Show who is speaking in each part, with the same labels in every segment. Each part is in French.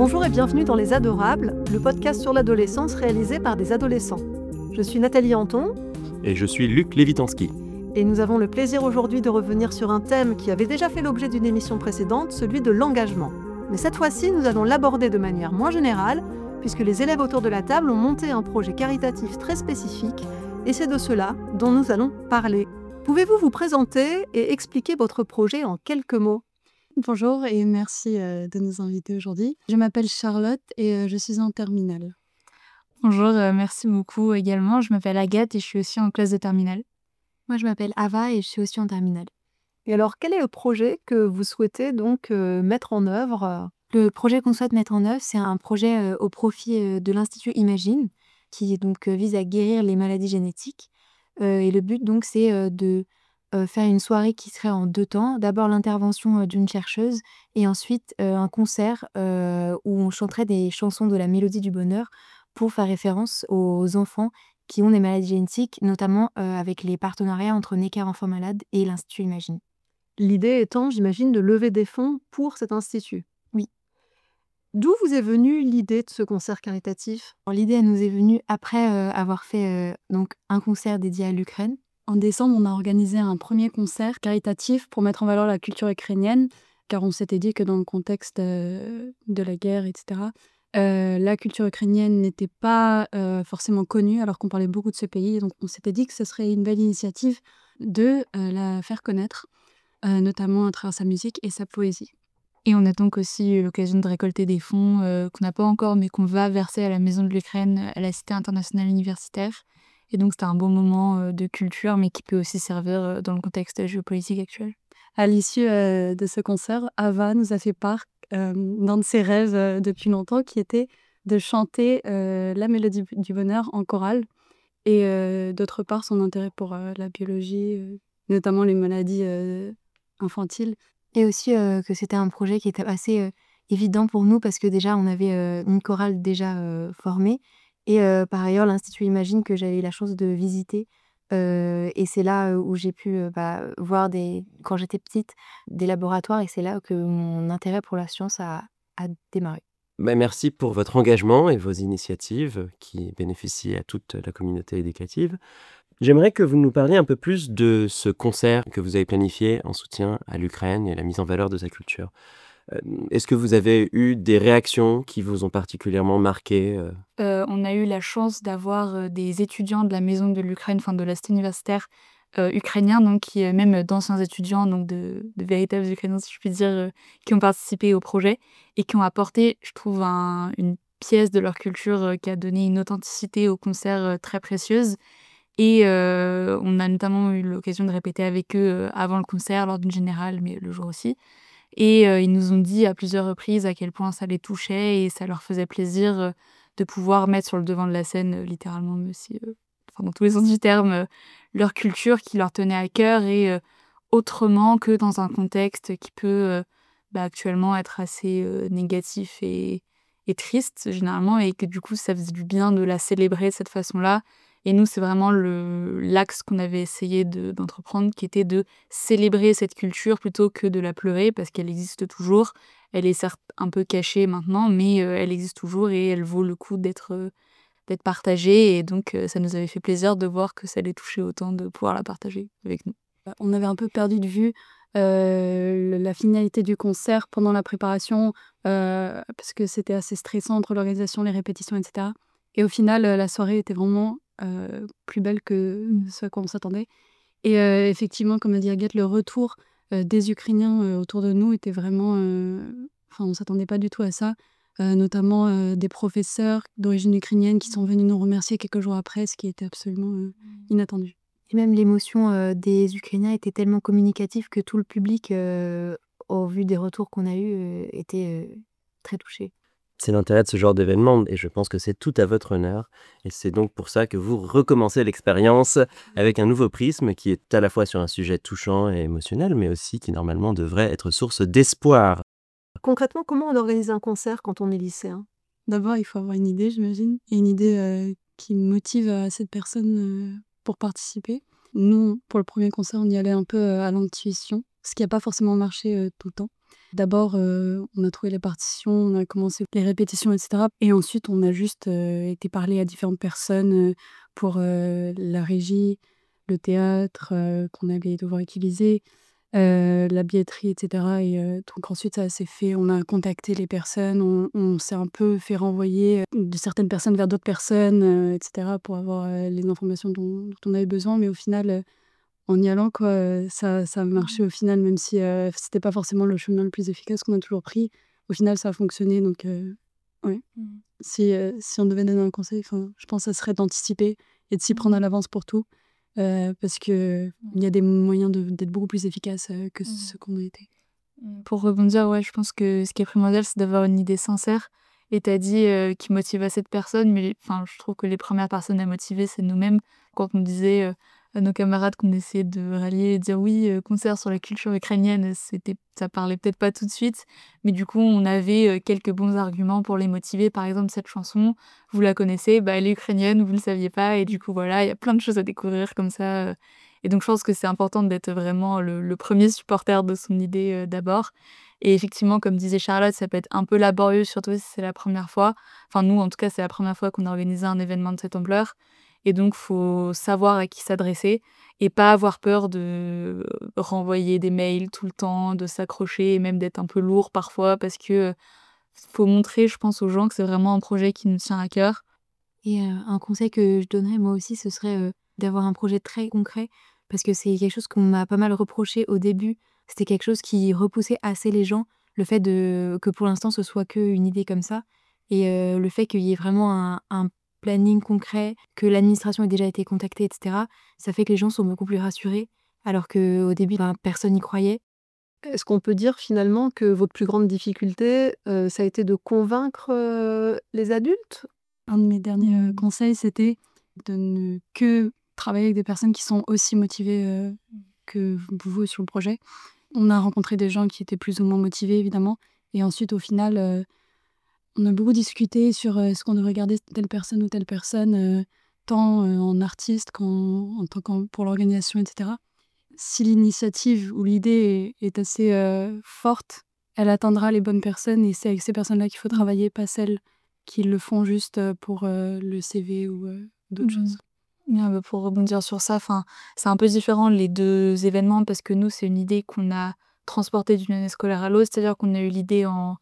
Speaker 1: Bonjour et bienvenue dans Les Adorables, le podcast sur l'adolescence réalisé par des adolescents. Je suis Nathalie Anton.
Speaker 2: Et je suis Luc Lévitansky.
Speaker 1: Et nous avons le plaisir aujourd'hui de revenir sur un thème qui avait déjà fait l'objet d'une émission précédente, celui de l'engagement. Mais cette fois-ci, nous allons l'aborder de manière moins générale, puisque les élèves autour de la table ont monté un projet caritatif très spécifique, et c'est de cela dont nous allons parler. Pouvez-vous vous présenter et expliquer votre projet en quelques mots ?
Speaker 3: Bonjour et merci de nous inviter aujourd'hui. Je m'appelle Charlotte et je suis en terminale.
Speaker 4: Bonjour, merci beaucoup également. Je m'appelle Agathe et je suis aussi en classe de terminale.
Speaker 5: Moi, je m'appelle Ava et je suis aussi en terminale.
Speaker 1: Et alors, quel est le projet que vous souhaitez donc mettre en œuvre ?
Speaker 5: Le projet qu'on souhaite mettre en œuvre, c'est un projet au profit de l'Institut Imagine, qui donc vise à guérir les maladies génétiques. Et le but, donc, c'est de faire une soirée qui serait en 2 temps. D'abord, l'intervention d'une chercheuse et ensuite un concert où on chanterait des chansons de la Mélodie du Bonheur pour faire référence aux enfants qui ont des maladies génétiques, notamment avec les partenariats entre Necker Enfants Malades et l'Institut Imagine.
Speaker 1: L'idée étant, j'imagine, de lever des fonds pour cet institut.
Speaker 5: Oui.
Speaker 1: D'où vous est venue l'idée de ce concert caritatif ?
Speaker 5: Alors, l'idée, elle nous est venue après avoir fait donc un concert dédié à l'Ukraine.
Speaker 3: En décembre, on a organisé un premier concert caritatif pour mettre en valeur la culture ukrainienne, car on s'était dit que dans le contexte de la guerre, etc., la culture ukrainienne n'était pas forcément connue, alors qu'on parlait beaucoup de ce pays. Donc on s'était dit que ce serait une belle initiative de la faire connaître, notamment à travers sa musique et sa poésie.
Speaker 4: Et on a donc aussi eu l'occasion de récolter des fonds qu'on n'a pas encore, mais qu'on va verser à la Maison de l'Ukraine, à la Cité internationale universitaire. Et donc c'était un bon moment de culture, mais qui peut aussi servir dans le contexte géopolitique actuel.
Speaker 3: À l'issue de ce concert, Ava nous a fait part d'un de ses rêves depuis longtemps, qui était de chanter la Mélodie du Bonheur en chorale. Et d'autre part, son intérêt pour la biologie, notamment les maladies infantiles.
Speaker 5: Et aussi que c'était un projet qui était assez évident pour nous parce que déjà, on avait une chorale déjà formée. Et par ailleurs, l'Institut Imagine que j'avais eu la chance de visiter. Et c'est là où j'ai pu voir, quand j'étais petite, des laboratoires. Et c'est là que mon intérêt pour la science a démarré.
Speaker 2: Merci pour votre engagement et vos initiatives qui bénéficient à toute la communauté éducative. J'aimerais que vous nous parliez un peu plus de ce concert que vous avez planifié en soutien à l'Ukraine et à la mise en valeur de sa culture. Est-ce que vous avez eu des réactions qui vous ont particulièrement marqué ?
Speaker 4: On a eu la chance d'avoir des étudiants de la Maison de l'Ukraine, enfin de la Cité universitaire ukrainien, donc qui même d'anciens étudiants, donc de véritables Ukrainiens, si je puis dire, qui ont participé au projet et qui ont apporté, je trouve, une pièce de leur culture qui a donné une authenticité au concert très précieuse. Et on a notamment eu l'occasion de répéter avec eux avant le concert, lors d'une générale, mais le jour aussi. Et ils nous ont dit à plusieurs reprises à quel point ça les touchait et ça leur faisait plaisir de pouvoir mettre sur le devant de la scène, littéralement, mais aussi, dans tous les sens du terme, leur culture qui leur tenait à cœur et autrement que dans un contexte qui peut actuellement être assez négatif et triste, généralement, et que du coup, ça faisait du bien de la célébrer de cette façon-là. Et nous, c'est vraiment l'axe qu'on avait essayé d'entreprendre, qui était de célébrer cette culture plutôt que de la pleurer, parce qu'elle existe toujours. Elle est certes un peu cachée maintenant, mais elle existe toujours et elle vaut le coup d'être partagée. Et donc, ça nous avait fait plaisir de voir que ça les touchait autant de pouvoir la partager avec nous.
Speaker 3: On avait un peu perdu de vue la finalité du concert pendant la préparation, parce que c'était assez stressant entre l'organisation, les répétitions, etc. Et au final, la soirée était vraiment plus belle que ce à quoi on s'attendait. Et effectivement, comme a dit Agathe, le retour des Ukrainiens autour de nous était vraiment... on ne s'attendait pas du tout à ça. Notamment des professeurs d'origine ukrainienne qui sont venus nous remercier quelques jours après, ce qui était absolument inattendu.
Speaker 5: Et même l'émotion des Ukrainiens était tellement communicative que tout le public, au vu des retours qu'on a eus, était très touché.
Speaker 2: C'est l'intérêt de ce genre d'événement et je pense que c'est tout à votre honneur. Et c'est donc pour ça que vous recommencez l'expérience avec un nouveau prisme qui est à la fois sur un sujet touchant et émotionnel, mais aussi qui normalement devrait être source d'espoir.
Speaker 1: Concrètement, comment on organise un concert quand on est lycéen ?
Speaker 3: D'abord, il faut avoir une idée, j'imagine, et une idée qui motive assez de personnes pour participer. Nous, pour le premier concert, on y allait un peu à l'intuition, ce qui n'a pas forcément marché tout le temps. D'abord, on a trouvé les partitions, on a commencé les répétitions et cetera et ensuite on a juste, été parler à différentes personnes, pour, la régie, le théâtre, qu'on allait devoir utiliser, la billetterie et cetera et donc ensuite ça s'est fait on a contacté les personnes, on s'est un peu fait renvoyer, de certaines personnes vers d'autres personnes, et cetera pour avoir, les informations dont on avait besoin mais au final, en y allant quoi, ça a marché au final même si, c'était pas forcément le chemin le plus efficace qu'on a toujours pris. Au final ça a fonctionné donc ouais.
Speaker 4: Mmh.
Speaker 3: Si on devait donner un conseil, enfin, je pense que ça serait d'anticiper et de s'y prendre à l'avance pour tout, parce qu'il y a des moyens d'être beaucoup plus efficace, que ce qu'on a été.
Speaker 4: Pour rebondir, ouais, je pense que ce qui est primordial, c'est d'avoir une idée sincère et tu as dit, qui motive à cette personne, mais enfin, je trouve que les premières personnes à motiver, c'est nous-mêmes. Quand on disait, à nos camarades qu'on essayait de rallier et dire: «Oui, concert sur la culture ukrainienne», ça parlait peut-être pas tout de suite, mais du coup, on avait, quelques bons arguments pour les motiver. Par exemple, cette chanson, vous la connaissez, bah, elle est ukrainienne, vous le saviez pas et du coup, voilà, il y a plein de choses à découvrir comme ça, et donc je pense que c'est important d'être vraiment le 1er supporter de son idée, d'abord et effectivement, comme disait Charlotte, ça peut être un peu laborieux, surtout si c'est la première fois. Enfin, nous, en tout cas, c'est la première fois qu'on a organisé un événement de cette ampleur et donc faut savoir à qui s'adresser et pas avoir peur de renvoyer des mails tout le temps, de s'accrocher et même d'être un peu lourd parfois parce que, faut montrer, je pense, aux gens que c'est vraiment un projet qui nous tient à cœur.
Speaker 5: Et un conseil que je donnerais moi aussi, ce serait, d'avoir un projet très concret parce que c'est quelque chose qu'on m'a pas mal reproché au début. C'était quelque chose qui repoussait assez les gens, le fait que pour l'instant ce soit qu'une idée comme ça et le fait qu'il y ait vraiment un planning concret, que l'administration ait déjà été contactée et cetera, ça fait que les gens sont beaucoup plus rassurés alors qu'au début, ben, personne n'y croyait.
Speaker 1: Est-ce qu'on peut dire finalement que votre plus grande difficulté, ça a été de convaincre, les adultes?
Speaker 3: Un de mes derniers, conseils, c'était de ne que travailler avec des personnes qui sont aussi motivées, que vous sur le projet. On a rencontré des gens qui étaient plus ou moins motivés évidemment et ensuite au final, on a beaucoup discuté sur, est-ce qu'on devrait garder telle personne ou telle personne, tant, en artiste qu'en en tant pour l'organisation et cetera. Si l'initiative ou l'idée est assez, forte, elle atteindra les bonnes personnes et c'est avec ces personnes-là qu'il faut travailler, pas celles qui le font juste, pour, le CV ou, d'autres
Speaker 4: Mmh.
Speaker 3: choses.
Speaker 4: Ouais, bah, pour rebondir sur ça, enfin, c'est un peu différent les 2 événements parce que nous, c'est une idée qu'on a transportée d'une année scolaire à l'autre. C'est-à-dire qu'on a eu l'idée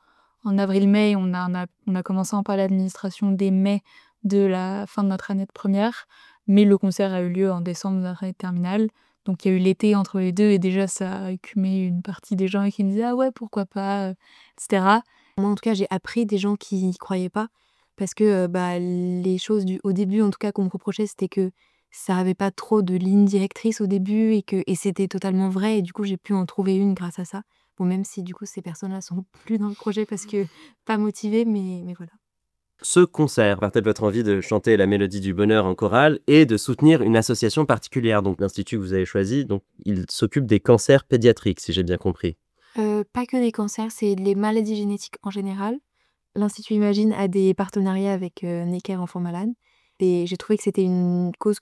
Speaker 4: en avril-mai, on a commencé à en parler à l'administration dès mai de la fin de notre année de première, mais le concert a eu lieu en décembre de notre année de terminale. Donc il y a eu l'été entre les 2 et déjà ça a écumé une partie des gens qui me disaient: «Ah ouais, pourquoi pas?» et cetera.
Speaker 5: Moi, en tout cas, j'ai appris des gens qui y croyaient pas parce que, bah, les choses du au début, en tout cas, qu'on me reprochait, c'était que ça avait pas trop de ligne directrice au début et c'était totalement vrai et du coup, j'ai pu en trouver une grâce à ça. Bon, même si du coup, ces personnes-là sont plus dans le projet parce que pas motivées, mais voilà.
Speaker 2: Ce concert partait de votre envie de chanter la mélodie du bonheur en chorale et de soutenir une association particulière. Donc l'institut que vous avez choisi, donc il s'occupe des cancers pédiatriques, si j'ai bien compris.
Speaker 5: Pas que des cancers, c'est les maladies génétiques en général. L'Institut Imagine a des partenariats avec, Necker Enfants Malades et j'ai trouvé que c'était une cause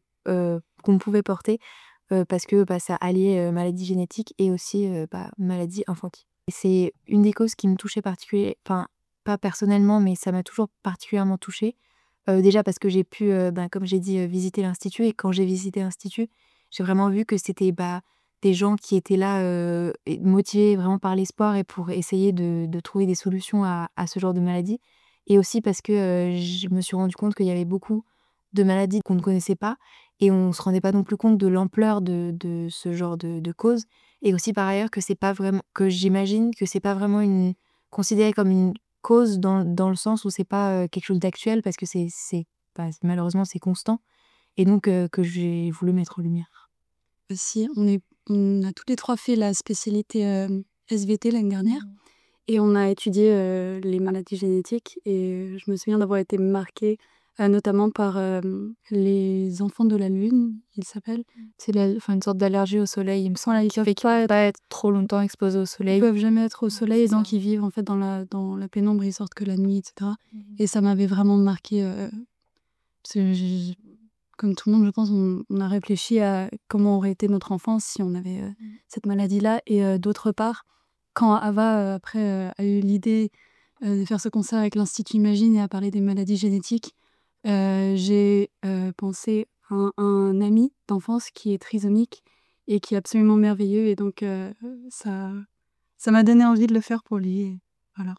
Speaker 5: qu'on pouvait porter, parce que, bah, ça alliait, maladies génétiques et aussi, bah, maladies infantiles. Et c'est une des causes qui me touchait enfin, pas personnellement, mais ça m'a toujours particulièrement touchée. Déjà parce que j'ai pu, ben, comme j'ai dit, visiter l'institut et quand j'ai visité l'institut, j'ai vraiment vu que c'était, bah, des gens qui étaient là, et motivés vraiment par l'espoir et pour essayer de trouver des solutions à ce genre de maladie et aussi parce que, je me suis rendu compte qu'il y avait beaucoup de maladies qu'on ne connaissait pas et on se rendait pas non plus compte de l'ampleur de ce genre de cause et aussi par ailleurs que c'est pas vraiment que j'imagine que c'est pas vraiment une considéré comme une cause dans le sens où c'est pas, quelque chose d'actuel parce que bah, malheureusement c'est constant et donc que j'ai voulu mettre en lumière.
Speaker 3: Aussi, on a toutes les 3 fait la spécialité, SVT l'année dernière et on a étudié, les maladies génétiques et je me souviens d'avoir été marquée, notamment par, les enfants de la lune, ils s'appellent.
Speaker 4: C'est enfin une sorte d'allergie au soleil, il me semble,
Speaker 3: Voilà,
Speaker 4: qui fait qu'ils peuvent pas être trop longtemps exposés au
Speaker 3: ils
Speaker 4: soleil.
Speaker 3: peuvent jamais être au soleil et
Speaker 4: C'est
Speaker 3: donc
Speaker 4: ça.
Speaker 3: ils vivent en fait dans la pénombre, ils sortent que la nuit et cetera et ça m'avait vraiment marquée, parce que comme tout le monde, je pense, on a réfléchi à comment aurait été notre enfance si on avait, cette maladie-là et d'autre part, quand Ava, après, a eu l'idée de faire ce concert avec l'Institut Imagine et a parlé des maladies génétiques, j'ai pensé à un ami d'enfance qui est trisomique et qui est absolument merveilleux. Et donc, ça m'a donné envie de le faire pour lui. Et voilà.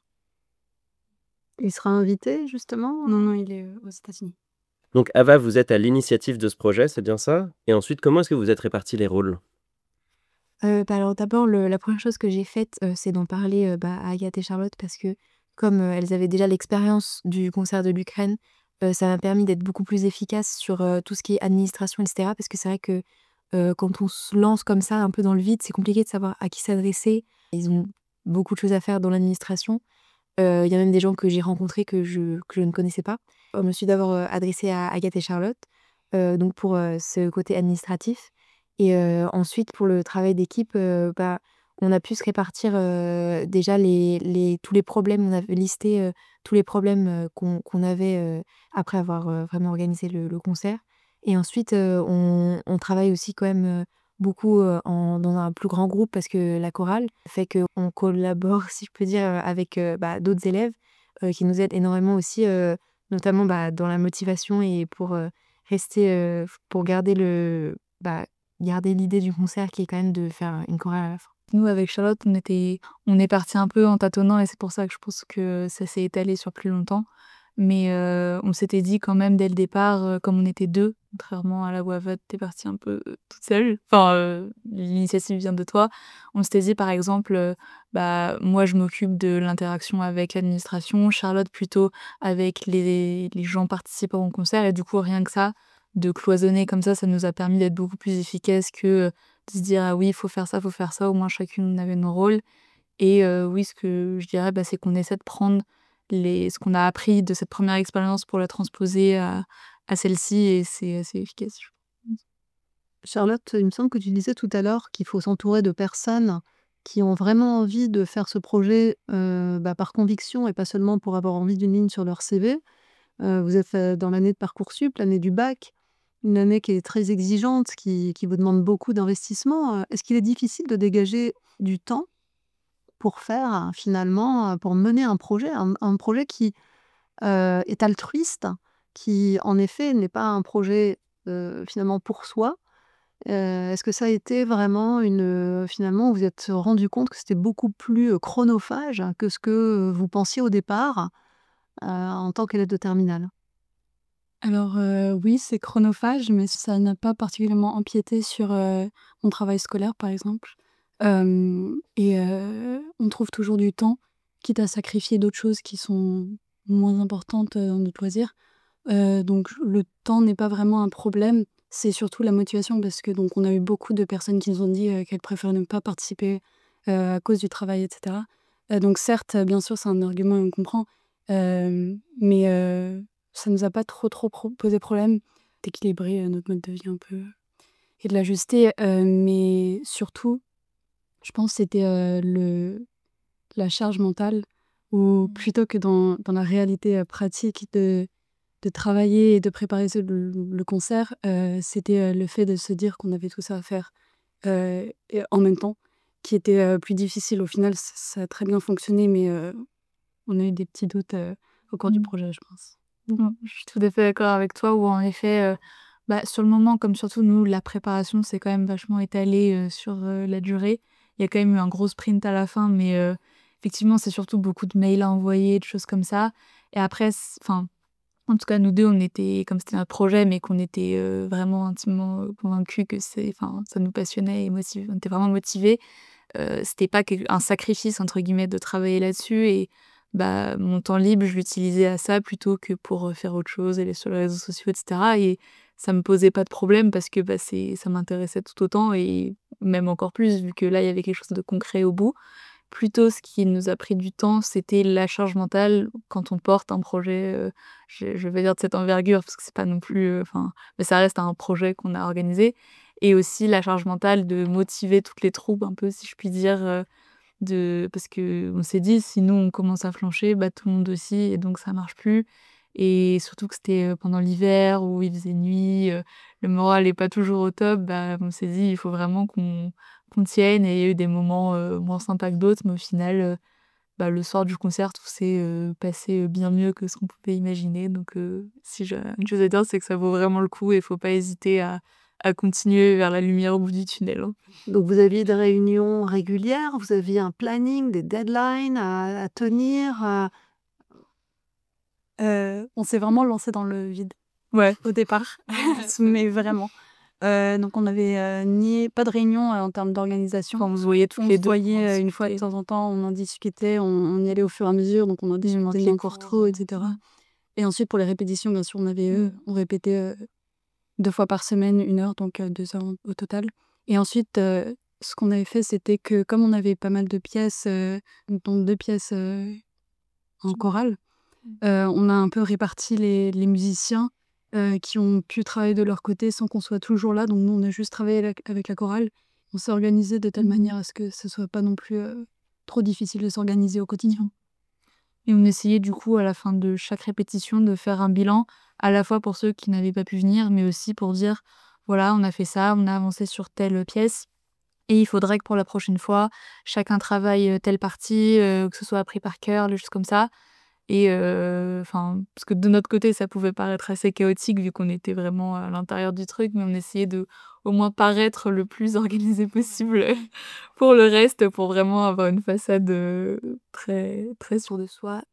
Speaker 1: Il sera invité, justement?
Speaker 3: Non, non, il est aux États-Unis.
Speaker 2: Donc Ava, vous êtes à l'initiative de ce projet, c'est bien ça? Et ensuite, comment est-ce que vous êtes répartis les rôles?
Speaker 5: Alors d'abord, la première chose que j'ai faite, c'est d'en parler, à Agathe et Charlotte parce que comme, elles avaient déjà l'expérience du concert de l'Ukraine, ça m'a permis d'être beaucoup plus efficace sur, tout ce qui est administration et cetera. Parce que c'est vrai que, quand on se lance comme ça un peu dans le vide, c'est compliqué de savoir à qui s'adresser. Ils ont beaucoup de choses à faire dans l'administration. Il y a même des gens que j'ai rencontrés que je ne connaissais pas. Je me suis d'abord, adressée à Agathe et Charlotte, donc pour, ce côté administratif et ensuite pour le travail d'équipe, on a pu se répartir, déjà tous les problèmes. On avait listé, tous les problèmes, qu'on avait, après avoir, vraiment organisé le concert et ensuite, on travaille aussi quand même, beaucoup, dans un plus grand groupe parce que la chorale fait qu'on collabore, si je peux dire, avec, d'autres élèves, qui nous aident énormément aussi, notamment, dans la motivation et pour, rester, pour garder l'idée du concert qui est quand même de faire une chorale à la fin.
Speaker 4: Nous, avec Charlotte, on est partis un peu en tâtonnant et c'est pour ça que je pense que ça s'est étalé sur plus longtemps. Mais on s'était dit quand même dès le départ, comme on était 2, contrairement à là où Ava, tu partie un peu, toute seule, enfin, l'initiative vient de toi. On s'était dit par exemple, moi je m'occupe de l'interaction avec l'administration, Charlotte plutôt avec les gens participant au concert et du coup rien que ça, de cloisonner comme ça nous a permis d'être beaucoup plus efficaces que, de se dire: «Ah oui, il faut faire ça», au moins chacune on avait nos rôles et oui, ce que je dirais, c'est qu'on essaie de prendre ce qu'on a appris de cette première expérience pour la transposer à celle-ci et c'est assez efficace, je pense.
Speaker 1: Charlotte, il me semble que tu disais tout à l'heure qu'il faut s'entourer de personnes qui ont vraiment envie de faire ce projet, par conviction et pas seulement pour avoir envie d'une ligne sur leur CV. Vous êtes, dans l'année de Parcoursup, l'année du bac, une année qui est très exigeante, qui vous demande beaucoup d'investissement. Est-ce qu'il est difficile de dégager du temps pour faire, finalement, pour mener un projet qui, est altruiste, qui en effet n'est pas un projet, finalement pour soi? Est-ce que ça a été vraiment finalement vous vous êtes rendu compte que c'était beaucoup plus, chronophage que ce que, vous pensiez au départ, en tant qu'élève de terminale?
Speaker 3: Alors, oui, c'est chronophage, mais ça n'a pas particulièrement empiété sur, mon travail scolaire, par exemple. On trouve toujours du temps, quitte à sacrifier d'autres choses qui sont moins importantes, dans notre loisir. Donc le temps n'est pas vraiment un problème, c'est surtout la motivation parce que donc on a eu beaucoup de personnes qui nous ont dit, qu'elles préféraient ne pas participer, à cause du travail et cetera. Donc certes, bien sûr, c'est un argument et on comprend, mais ça nous a pas trop posé problème d'équilibrer, notre mode de vie un peu et de l'ajuster, mais surtout, je pense c'était, la charge mentale ou plutôt que dans la réalité, pratique de travailler et de préparer le concert, c'était, le fait de se dire qu'on avait tout ça à faire, et en même temps, qui était, plus difficile. Au final, ça a très bien fonctionné, mais on a eu des petits doutes, au cours du projet, je pense.
Speaker 4: Je suis tout à fait d'accord avec toi où en effet, sur le moment, comme surtout nous, la préparation s'est quand même vachement étalée, sur, la durée. Il y a quand même eu un gros sprint à la fin, mais effectivement, c'est surtout beaucoup de mails à envoyer, de choses comme ça et après enfin, en tout cas, nous 2 on était comme c'était notre projet, mais qu'on était, vraiment intimement, convaincus que ça nous passionnait et on était vraiment motivés. C'était pas un «sacrifice» entre guillemets de travailler là-dessus et mon temps libre, je l'utilisais à ça plutôt que pour, faire autre chose, aller sur les réseaux sociaux et cetera et ça me posait pas de problème parce que, ça m'intéressait tout autant et même encore plus vu que là, il y avait quelque chose de concret au bout. Plutôt, ce qui nous a pris du temps, c'était la charge mentale quand on porte un projet, je vais dire de cette envergure parce que c'est pas non plus, mais ça reste un projet qu'on a organisé et aussi la charge mentale de motiver toutes les troupes un peu, si je puis dire, parce qu'on s'est dit: «Si nous, on commence à flancher, tout le monde aussi et donc ça marche plus» Et surtout que c'était pendant l'hiver où il faisait nuit, le moral est pas toujours au top, bah, on s'est dit il faut vraiment qu'on tienne. Et il y a eu des moments moins sympas que d'autres, mais au final, bah, le soir du concert, tout s'est passé bien mieux que ce qu'on pouvait imaginer. Donc, si j'ai une chose à dire, c'est que ça vaut vraiment le coup et il faut pas hésiter à continuer vers la lumière au bout du tunnel, hein.
Speaker 1: Donc vous aviez des réunions régulières, vous aviez un planning, des deadlines à tenir.
Speaker 3: On s'est vraiment lancé dans le vide
Speaker 4: Ouais.
Speaker 3: au départ, mais vraiment. Donc on n'avait pas de réunion en termes d'organisation.
Speaker 4: Quand on se voyait toutes
Speaker 3: On
Speaker 4: les
Speaker 3: se
Speaker 4: deux,
Speaker 3: voyait une fois de temps en temps, on en discutait, on y allait au fur et à mesure, donc on en discutait encore trop, etc. Et ensuite pour les répétitions, bien sûr, on répétait 2 fois par semaine, 1 heure, donc 2 heures au total. Et ensuite, ce qu'on avait fait, c'était que comme on avait pas mal de pièces, dont 2 pièces en chorale, on a un peu réparti les musiciens qui ont pu travailler de leur côté sans qu'on soit toujours là. Donc nous, on a juste travaillé avec la chorale. On s'est organisé de telle manière à ce que ce soit pas non plus trop difficile de s'organiser au quotidien.
Speaker 4: Et on essayait du coup à la fin de chaque répétition de faire un bilan, à la fois pour ceux qui n'avaient pas pu venir, mais aussi pour dire voilà, on a fait ça, on a avancé sur telle pièce, et il faudrait que pour la prochaine fois, chacun travaille telle partie, que ce soit appris par cœur, des choses comme ça. Et enfin, parce que de notre côté, ça pouvait paraître assez chaotique vu qu'on était vraiment à l'intérieur du truc, mais on essayait de au moins paraître le plus organisé possible pour le reste, pour vraiment avoir une façade très, très
Speaker 5: Sur de soi.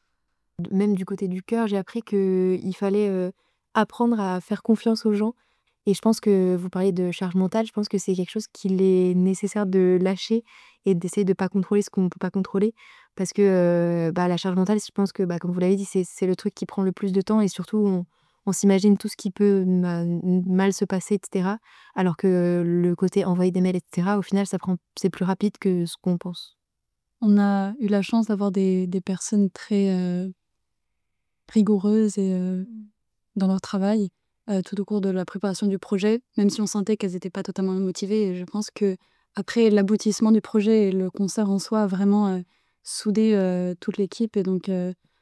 Speaker 5: Même du côté du cœur, j'ai appris qu'il fallait apprendre à faire confiance aux gens. Et je pense que vous parlez de charge mentale, je pense que c'est quelque chose qu'il est nécessaire de lâcher et d'essayer de pas contrôler ce qu'on ne peut pas contrôler. Parce que bah, la charge mentale, je pense que, bah, comme vous l'avez dit, c'est le truc qui prend le plus de temps et surtout, on s'imagine tout ce qui peut mal se passer, etc. Alors que le côté envoyer des mails, etc., au final, c'est plus rapide que ce qu'on pense.
Speaker 3: On a eu la chance d'avoir des personnes très rigoureuses et dans leur travail tout au cours de la préparation du projet, même si on sentait qu'elles n'étaient pas totalement motivées. Et je pense que après l'aboutissement du projet et le concert en soi a vraiment soudé toute l'équipe. Et donc,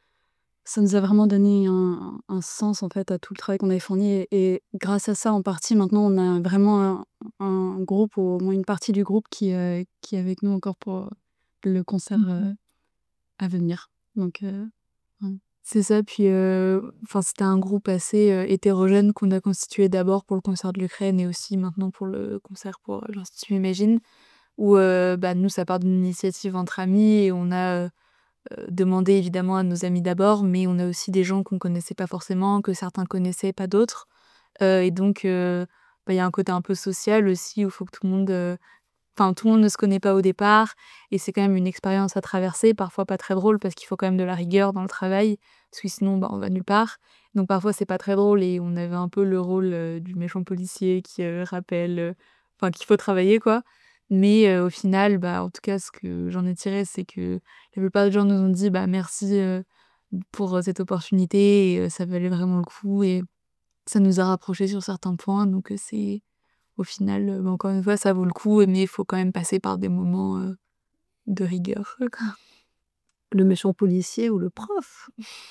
Speaker 3: ça nous a vraiment donné un sens en fait à tout le travail qu'on avait fourni. Et grâce à ça, en partie, maintenant, on a vraiment un groupe, ou au moins une partie du groupe qui est avec nous encore pour le concert à venir. Donc,
Speaker 4: C'est ça, puis enfin, c'était un groupe assez hétérogène qu'on a constitué d'abord pour le concert de l'Ukraine et aussi maintenant pour le concert pour l'Institut Imagine, où bah, nous, ça part d'une initiative entre amis et on a demandé évidemment à nos amis d'abord, mais on a aussi des gens qu'on connaissait pas forcément, que certains connaissaient, pas d'autres. Et donc, bah, il y a un côté un peu social aussi où il faut que tout le monde enfin, tout le monde ne se connaît pas au départ et c'est quand même une expérience à traverser, parfois pas très drôle parce qu'il faut quand même de la rigueur dans le travail, parce que sinon, bah, on va nulle part. Donc parfois, c'est pas très drôle et on avait un peu le rôle du méchant policier qui rappelle, enfin, qu'il faut travailler, quoi. Mais au final, bah, en tout cas, ce que j'en ai tiré, c'est que la plupart des gens nous ont dit bah, merci pour cette opportunité et ça valait vraiment le coup et ça nous a rapprochés sur certains points. Donc c'est au final, bah, encore une fois, ça vaut le coup, mais il faut quand même passer par des moments de rigueur, quoi.
Speaker 1: Le méchant policier ou le prof.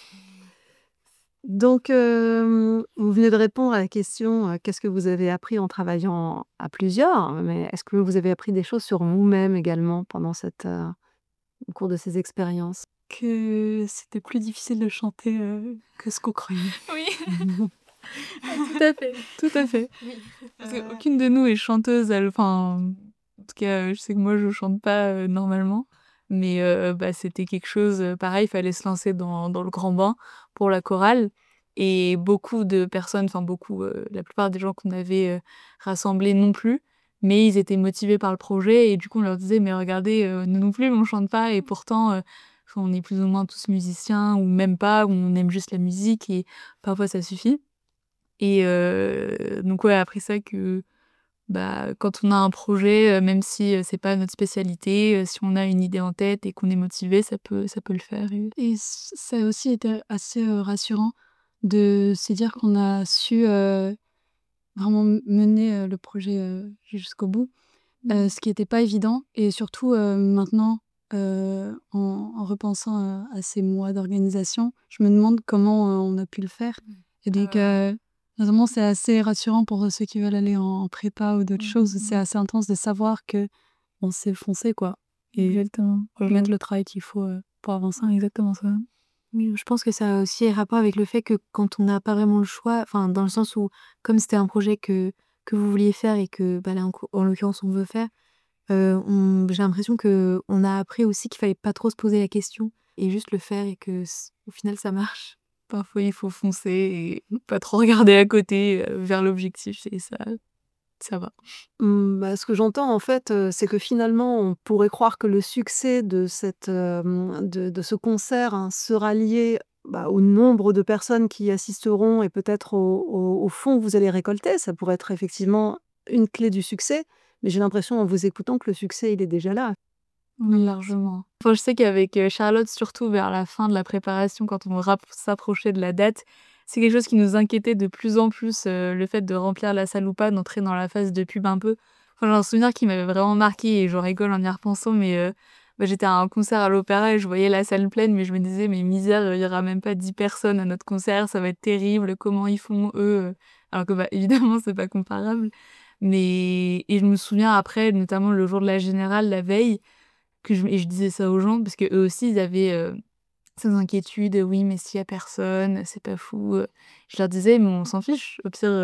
Speaker 1: Donc, vous venez de répondre à la question, qu'est-ce que vous avez appris en travaillant à plusieurs? Mais est-ce que vous avez appris des choses sur vous-même également pendant au cours de ces expériences?
Speaker 3: que c'était plus difficile de chanter que ce qu'on croyait.
Speaker 4: Oui, tout à fait, tout à fait. Parce qu'aucune de nous est chanteuse, enfin, en tout cas, je sais que moi, je chante pas normalement, mais bah, c'était quelque chose, pareil, il fallait se lancer dans le grand bain pour la chorale. Et beaucoup de personnes, enfin beaucoup, la plupart des gens qu'on avait rassemblés non plus, mais ils étaient motivés par le projet et du coup on leur disait mais regardez, nous non plus on chante pas et pourtant enfin, on est plus ou moins tous musiciens ou même pas, ou on aime juste la musique et parfois ça suffit. Et donc ouais, après ça que, bah, quand on a un projet, même si, c'est pas notre spécialité, si on a une idée en tête et qu'on est motivé, ça peut le faire et
Speaker 3: Ça a aussi été assez rassurant de se dire qu'on a su vraiment mener le projet jusqu'au bout, ce qui n'était pas évident. Et surtout, maintenant, en repensant à ces mois d'organisation, je me demande comment on a pu le faire. Et donc, notamment, c'est assez rassurant pour ceux qui veulent aller en prépa ou d'autres choses. C'est assez intense de savoir que on s'est foncé, quoi. Et
Speaker 4: Exactement.
Speaker 3: mettre le travail qu'il faut pour avancer.
Speaker 4: Exactement ça.
Speaker 5: Oui, je pense que ça a aussi rapport avec le fait que quand on n'a pas vraiment le choix, enfin, dans le sens où, comme c'était un projet que vous vouliez faire et que, bah, là, en l'occurrence, on veut faire, j'ai l'impression qu'on a appris aussi qu'il fallait pas trop se poser la question et juste le faire et que, au final, ça marche.
Speaker 4: Parfois, il faut foncer et pas trop regarder à côté vers l'objectif et ça va.
Speaker 1: Bah, ce que j'entends en fait, c'est que finalement on pourrait croire que le succès de de ce concert, hein, sera lié, bah, au nombre de personnes qui y assisteront et peut-être au fonds que vous allez récolter. Ça pourrait être effectivement une clé du succès, mais j'ai l'impression en vous écoutant que le succès, il est déjà là.
Speaker 4: Oui, largement. Enfin, je sais qu'avec Charlotte, surtout vers la fin de la préparation, quand on s'approchait de la date, c'est quelque chose qui nous inquiétait de plus en plus, le fait de remplir la salle ou pas, d'entrer dans la phase de pub un peu. Enfin, j'ai un souvenir qui m'avait vraiment marqué et j'en rigole en y repensant, mais bah, j'étais à un concert à l'opéra et je voyais la salle pleine, mais je me disais: «Mais misère, il y aura même pas 10 personnes à notre concert, ça va être terrible, comment ils font eux?» Alors que, bah, évidemment, c'est pas comparable. Mais et je me souviens après, notamment le jour de la générale, la veille, je disais ça aux gens parce qu'eux aussi ils avaient, ces inquiétudes: «Oui, mais s'il y a personne, c'est pas fou», Je leur disais: «Mais on s'en fiche, au pire,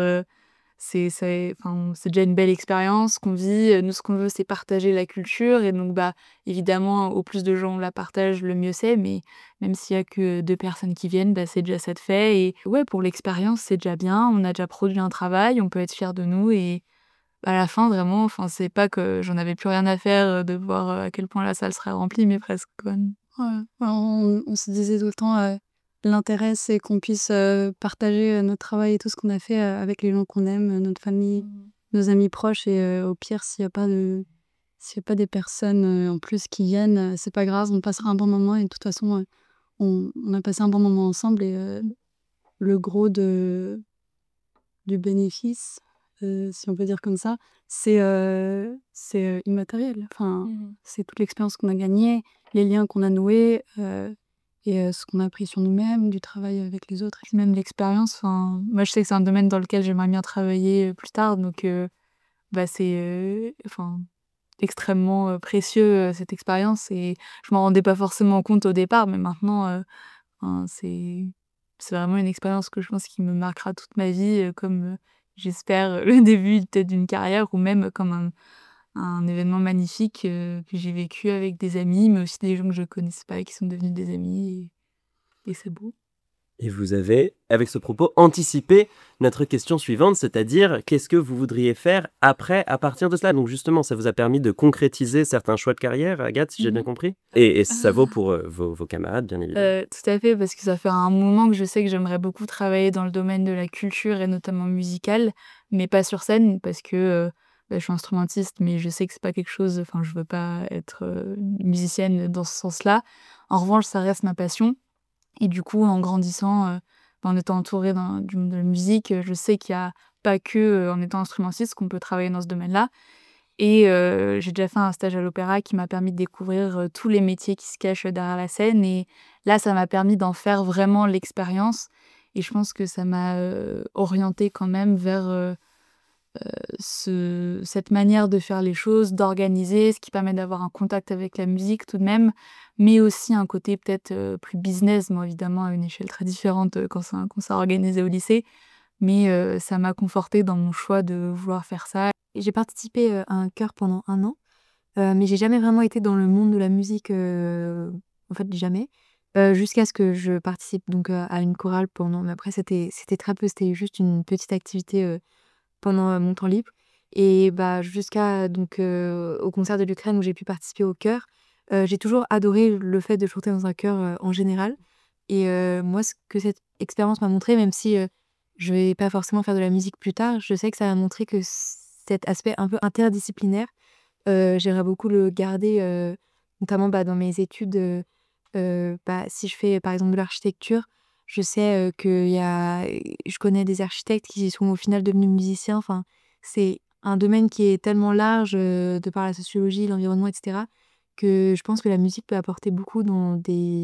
Speaker 4: c'est déjà une belle expérience qu'on vit, nous ce qu'on veut c'est partager la culture et donc bah, évidemment au plus de gens on la partage, le mieux c'est, mais même s'il y a que 2 personnes qui viennent, bah, c'est déjà ça de fait et ouais, pour l'expérience, c'est déjà bien, on a déjà produit un travail, on peut être fiers de nous et à la fin, vraiment, enfin, c'est pas que j'en avais plus rien à faire, de voir, à quel point la salle serait remplie, mais presque, quoi.
Speaker 3: Ouais, ouais, on se disait tout le temps, l'intérêt, c'est qu'on puisse partager notre travail et tout ce qu'on a fait avec les gens qu'on aime, notre famille, nos amis proches. Et au pire, s'il y a pas des personnes en plus qui viennent, c'est pas grave, on passera un bon moment. Et de toute façon, on a passé un bon moment ensemble. Et le gros du bénéfice, si on peut dire comme ça, c'est immatériel. Enfin, c'est toute l'expérience qu'on a gagnée, les liens qu'on a noués, et ce qu'on a appris sur nous-mêmes, du travail avec les autres.
Speaker 4: Puis même l'expérience, enfin, moi, je sais que c'est un domaine dans lequel j'aimerais bien travailler, plus tard, donc bah, c'est, enfin, extrêmement, précieux, cette expérience et je m'en rendais pas forcément compte au départ, mais maintenant, enfin, c'est vraiment une expérience que je pense qui me marquera toute ma vie, comme, j'espère, le début peut-être d'une carrière ou même comme un événement magnifique, que j'ai vécu avec des amis, mais aussi des gens que je connaissais pas et qui sont devenus des amis et c'est beau.
Speaker 2: Et vous avez, avec ce propos, anticipé notre question suivante, c'est-à-dire qu'est-ce que vous voudriez faire après, à partir de cela? Donc justement, ça vous a permis de concrétiser certains choix de carrière, Agathe, si j'ai bien compris? Et ça vaut pour vos camarades, bien évidemment.
Speaker 4: Tout à fait, parce que ça fait un moment que je sais que j'aimerais beaucoup travailler dans le domaine de la culture et notamment musicale, mais pas sur scène parce que, bah, je suis instrumentiste, mais je sais que c'est pas quelque chose enfin, je veux pas être, musicienne dans ce sens-là. En revanche, ça reste ma passion et du coup, en grandissant, bah, en étant entourée du monde de la musique, je sais qu'il y a pas que, en étant instrumentiste qu'on peut travailler dans ce domaine-là et j'ai déjà fait un stage à l'opéra qui m'a permis de découvrir, tous les métiers qui se cachent derrière la scène et là, ça m'a permis d'en faire vraiment l'expérience et je pense que ça m'a, orientée quand même vers, cette manière de faire les choses, d'organiser, ce qui permet d'avoir un contact avec la musique tout de même, mais aussi un côté peut-être, plus business. Bon évidemment à une échelle très différente, quand c'est un concert organisé au lycée, mais ça m'a confortée dans mon choix de vouloir faire ça.
Speaker 5: J'ai participé, à un chœur pendant 1 an, mais j'ai jamais vraiment été dans le monde de la musique, en fait jamais, jusqu'à ce que je participe donc, à une chorale pendant mais après c'était très peu, c'était juste une petite activité, pendant, mon temps libre et bah, jusqu'à donc, au concert de l'Ukraine où j'ai pu participer au chœur. J'ai toujours adoré le fait de chanter dans un chœur, en général et moi ce que cette expérience m'a montré, même si, je vais pas forcément faire de la musique plus tard, je sais que ça m'a montré que cet aspect un peu interdisciplinaire, j'aimerais beaucoup le garder, notamment, bah, dans mes études, bah, si je fais, par exemple, de l'architecture, je sais, qu'il y a je connais des architectes qui sont au final devenus musiciens. Enfin, c'est un domaine qui est tellement large, de par la sociologie, l'environnement et cetera, que je pense que la musique peut apporter beaucoup dans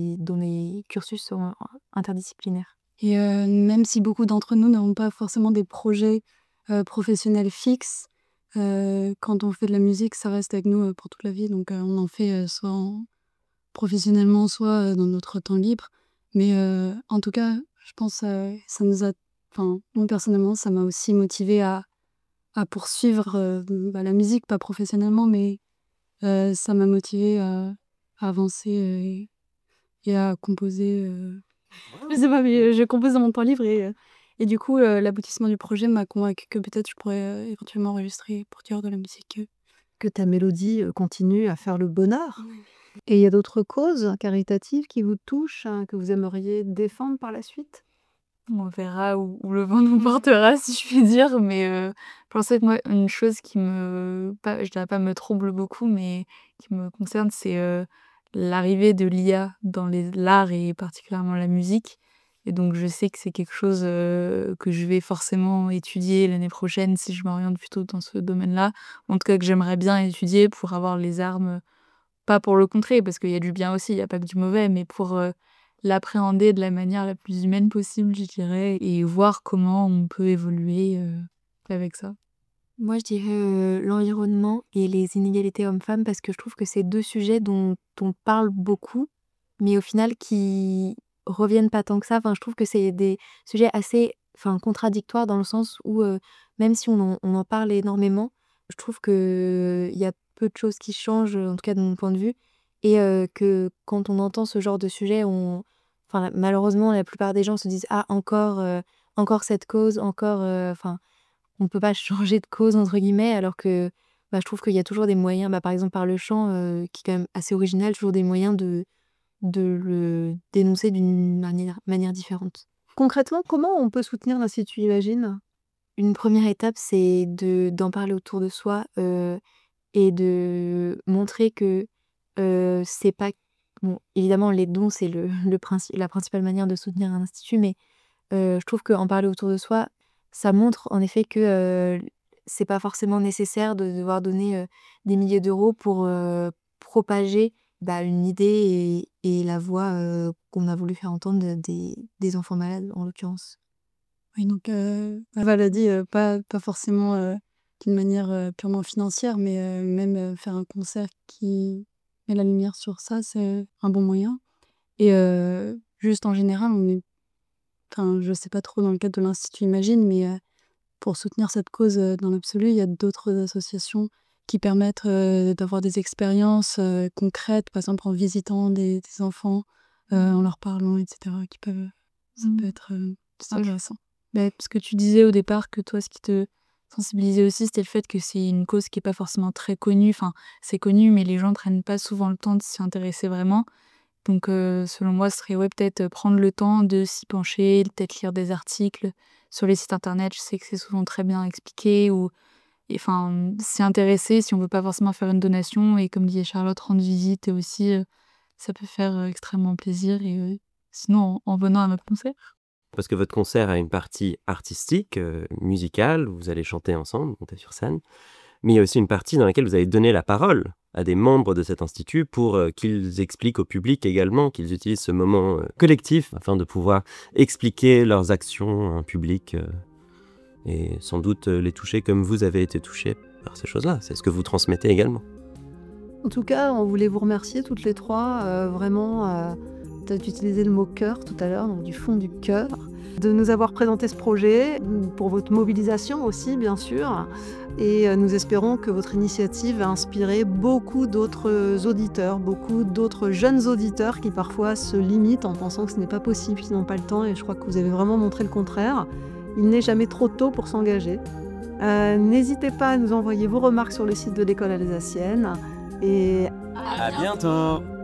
Speaker 5: les cursus interdisciplinaires.
Speaker 3: Et même si beaucoup d'entre nous n'ont pas forcément des projets professionnels fixes, quand on fait de la musique, ça reste avec nous pour toute la vie. Donc on en fait professionnellement, soit dans notre temps libre. Mais en tout cas, je pense que ça nous a... Enfin, moi personnellement, ça m'a aussi motivée à poursuivre la musique, pas professionnellement, mais ça m'a motivée à avancer et à composer. Je sais pas, mais je compose dans mon temps libre et du coup, l'aboutissement du projet m'a convaincue que peut-être je pourrais éventuellement enregistrer pour dire de la musique.
Speaker 1: Que ta mélodie continue à faire le bonheur. Et il y a d'autres causes caritatives qui vous touchent, hein, que vous aimeriez défendre par la suite?
Speaker 4: On verra où le vent nous portera, si je puis dire, mais je pensais que moi, une chose qui je dirais pas me trouble beaucoup, mais qui me concerne, c'est l'arrivée de l'IA dans l'art et particulièrement la musique. Et donc, je sais que c'est quelque chose que je vais forcément étudier l'année prochaine si je m'oriente plutôt dans ce domaine-là. En tout cas, que j'aimerais bien étudier pour avoir les armes, pas pour le contrer, parce qu'il y a du bien aussi, il y a pas que du mauvais, mais pour l'appréhender de la manière la plus humaine possible, je dirais, et voir comment on peut évoluer avec ça.
Speaker 5: Moi, je dirais l'environnement et les inégalités hommes-femmes parce que je trouve que c'est 2 sujets dont on parle beaucoup, mais au final qui reviennent pas tant que ça. Enfin, je trouve que c'est des sujets assez contradictoires dans le sens où même si on en parle énormément, je trouve qu'il y a peu de choses qui changent, en tout cas de mon point de vue, et que quand on entend ce genre de sujet, malheureusement, la plupart des gens se disent «Ah encore cette cause, encore» on peut pas «changer de cause» entre guillemets alors que, je trouve qu'il y a toujours des moyens, par exemple par le chant, qui est quand même assez original, toujours des moyens de le dénoncer d'une manière différente.
Speaker 1: Concrètement, comment on peut soutenir l'Institut Imagine?
Speaker 5: Une première étape, c'est d'en parler autour de soi, et de montrer que, c'est pas bon, évidemment les dons, c'est la principale manière de soutenir un institut, mais je trouve qu'en parler autour de soi, ça montre en effet que, c'est pas forcément nécessaire de devoir donner, des milliers d'euros pour, propager, une idée et la voix, qu'on a voulu faire entendre des enfants malades, en l'occurrence.
Speaker 3: Oui, donc Val a dit pas forcément d'une manière purement financière, mais même faire un concert qui met la lumière sur ça, c'est un bon moyen. Et juste en général, je sais pas trop dans le cadre de l'Institut Imagine, mais pour soutenir cette cause dans l'absolu, il y a d'autres associations qui permettent d'avoir des expériences concrètes, par exemple en visitant des enfants, en leur parlant, etc., ça peut être intéressant. Ce que tu disais au départ, que toi, ce qui te sensibilisait aussi, c'était le fait que c'est une cause qui est pas forcément très connue. Enfin, c'est connu, mais les gens prennent pas souvent le temps de s'y intéresser vraiment. Donc, selon moi, ce serait peut-être prendre le temps de s'y pencher, peut-être lire des articles sur les sites internet. Je sais que c'est souvent très bien expliqué ou s'y intéresser si on veut pas forcément faire une donation. Et comme disait Charlotte, rendre visite et aussi, ça peut faire extrêmement plaisir. Et sinon, en venant à notre concert.
Speaker 2: Parce que votre concert a une partie artistique, musicale, où vous allez chanter ensemble, monter sur scène, mais il y a aussi une partie dans laquelle vous allez donner la parole à des membres de cet institut pour qu'ils expliquent au public également, qu'ils utilisent ce moment collectif afin de pouvoir expliquer leurs actions en public et sans doute les toucher comme vous avez été touchés par ces choses-là. C'est ce que vous transmettez également.
Speaker 1: En tout cas, on voulait vous remercier toutes les trois, vraiment, tu as utilisé le mot cœur tout à l'heure, donc du fond du cœur, de nous avoir présenté ce projet, pour votre mobilisation aussi, bien sûr. Et nous espérons que votre initiative a inspiré beaucoup d'autres auditeurs, beaucoup d'autres jeunes auditeurs qui parfois se limitent en pensant que ce n'est pas possible, qu'ils n'ont pas le temps. Et je crois que vous avez vraiment montré le contraire. Il n'est jamais trop tôt pour s'engager. N'hésitez pas à nous envoyer vos remarques sur le site de l'école alsacienne. Et
Speaker 2: à bientôt!